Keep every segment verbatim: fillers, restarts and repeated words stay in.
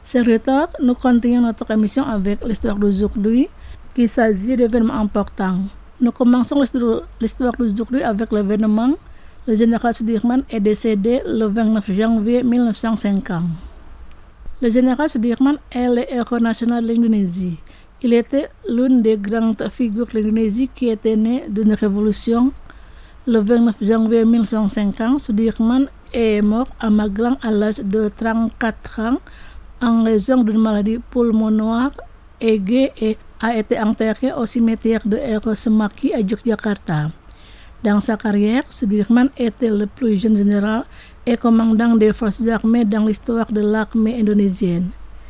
Serviteurs, nous continuons notre émission avec l'histoire d'aujourd'hui qui s'agit d'événements importants. Nous commençons l'histoire d'aujourd'hui avec l'événement. Le général Sudirman est décédé le vingt-neuf janvier mille neuf cent cinquante. Le général Sudirman est le héros national de l'Indonésie. Il était l'une des grandes figures de l'Indonésie qui était née d'une révolution. Le vingt-neuf janvier mille neuf cent cinquante, Sudirman est mort à Magelang à l'âge de trente-quatre ans en raison d'une maladie pulmonaire aiguë et a été enterré au cimetière de Ero Semaki à Yogyakarta. Dans sa carrière, Sudirman était le plus jeune général et commandant des forces armées dans l'histoire de l'armée indonésienne.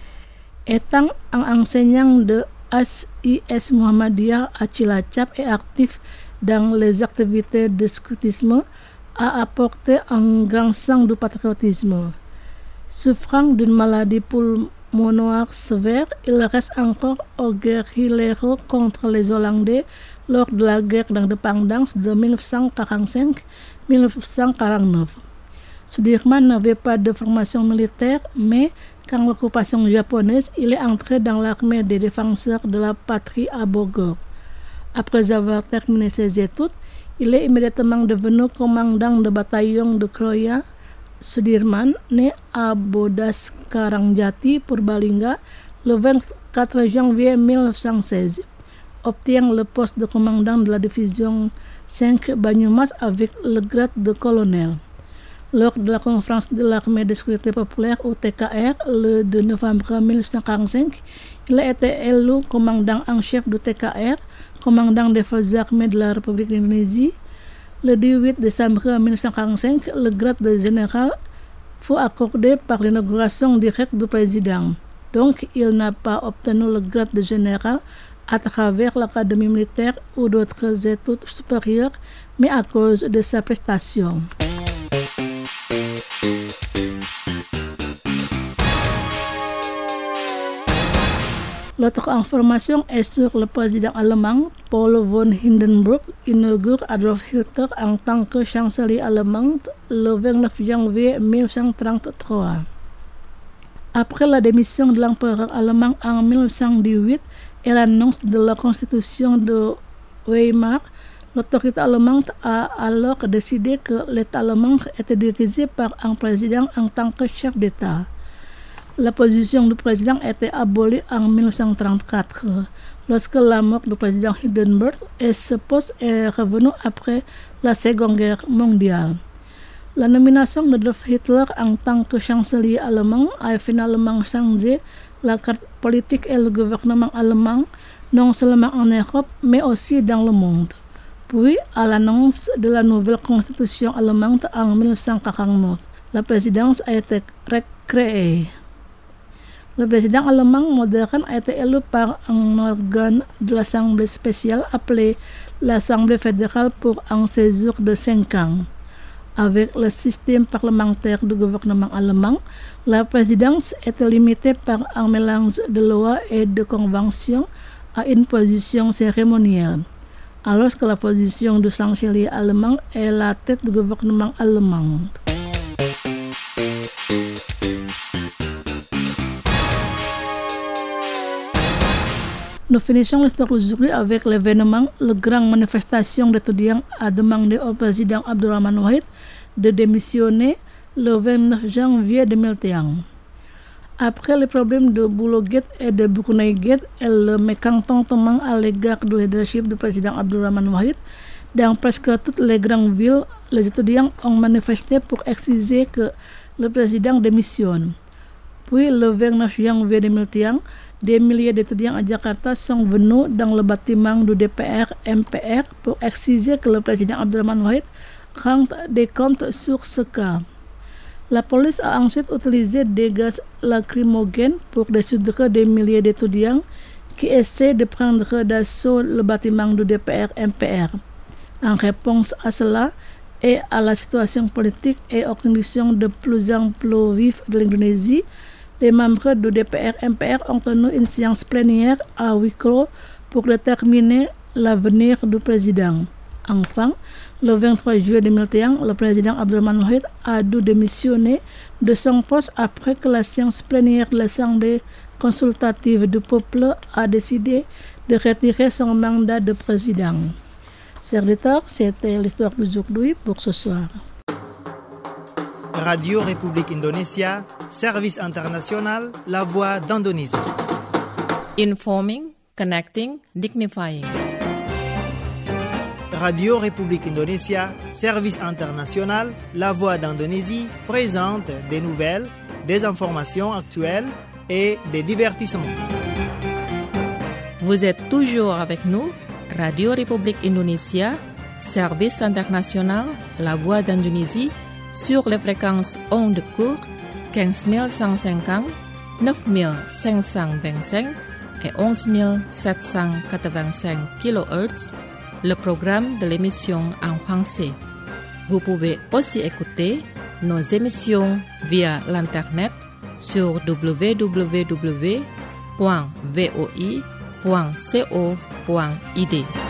Étant un enseignant de H I S Muhammadiyah à Cilacap et actif dans les activités de scoutisme, a apporté un grand sens du patriotisme. Souffrant d'une maladie pulmonaire sévère, il reste encore au guerrillero contre les Hollandais lors de la guerre d'indépendance de mille neuf cent quarante-cinq à mille neuf cent quarante-neuf. Sudirman n'avait pas de formation militaire, mais quand l'occupation japonaise, il est entré dans l'armée des défenseurs de la patrie à Bogor. Après avoir terminé ses études, il est immédiatement devenu commandant de bataillon de Kroya. Sudirman, né à Bodas Karangjati, Purbalingga, le vingt-quatre janvier mille neuf cent seize, obtient le poste de commandant de la division cinq Banyumas avec le grade de colonel. Lors de la conférence de l'armée de sécurité populaire au T K R le deux novembre mille neuf cent quarante-cinq, il a été élu commandant en chef du T K R, commandant des forces armées de la République d'Indonésie. Le dix-huit décembre mille neuf cent quarante-cinq, le grade de général fut accordé par l'inauguration directe du président. Donc, il n'a pas obtenu le grade de général à travers l'académie militaire ou d'autres études supérieures, mais à cause de sa prestation. L'autre information est sur le président allemand Paul von Hindenburg inaugure Adolf Hitler en tant que chancelier allemand le vingt-neuf janvier mille neuf cent trente-trois. Après la démission de l'empereur allemand en mille neuf cent dix-huit et l'annonce de la constitution de Weimar, l'autorité allemande a alors décidé que l'État allemand était dirigé par un président en tant que chef d'État. La position du président était abolie en mille neuf cent trente-quatre, lorsque la mort du président Hindenburg, et ce poste est revenu après la Seconde Guerre mondiale. La nomination d'Adolf Hitler en tant que chancelier allemand a finalement changé la carte politique et le gouvernement allemand, non seulement en Europe, mais aussi dans le monde. Puis, à l'annonce de la nouvelle constitution allemande en mille neuf cent quarante-neuf, la présidence a été recréée. Le président allemand moderne a été élu par un organe de l'Assemblée spéciale appelé l'Assemblée fédérale pour un séjour de cinq ans. Avec le système parlementaire du gouvernement allemand, la présidence était limitée par un mélange de lois et de conventions à une position cérémonielle, alors que la position du chancelier allemand est la tête du gouvernement allemand. Nous finissons l'histoire d'aujourd'hui avec l'événement. La grande manifestation d'étudiants a demandé au président Abdurrahman Wahid de démissionner le vingt-neuf janvier deux mille un. Après les problèmes de Boulo Gate et de Brunei Gate et le mécontentement à l'égard du leadership du président Abdurrahman Wahid, dans presque toutes les grandes villes, les étudiants ont manifesté pour exiger que le président démissionne. Puis le vingt-neuf janvier deux mille un, des milliers d'étudiants à Jakarta sont venus dans le bâtiment du D P R M P R pour exiger que le président Abdurrahman Wahid rende des comptes sur ce cas. La police a ensuite utilisé des gaz lacrymogènes pour dissoudre des milliers d'étudiants qui essaient de prendre d'assaut le bâtiment du D P R M P R. En réponse à cela et à la situation politique et aux conditions de plus en plus vives de l'Indonésie, les membres du D P R M P R ont tenu une séance plénière à huis clos pour déterminer l'avenir du président. Enfin, Le vingt-trois juillet deux mille un, le président Abdourahmane Mohamed a dû démissionner de son poste après que la séance plénière de l'Assemblée consultative du peuple a décidé de retirer son mandat de président. Chers auditeurs, c'était l'histoire d'aujourd'hui pour ce soir. Radio République Indonésia, service international, la voix d'Indonésie. Informing, connecting, dignifying. Radio République Indonésia, service international, la voix d'Indonésie, présente des nouvelles, des informations actuelles et des divertissements. Vous êtes toujours avec nous, Radio République Indonésia, service international, la voix d'Indonésie, sur les fréquences ondes courtes quinze mille cent cinquante, neuf mille cinq cent vingt-cinq et onze mille sept cent quatre-vingt-cinq kilohertz, le programme de l'émission en français. Vous pouvez aussi écouter nos émissions via l'internet sur w w w point v o i point co point i d.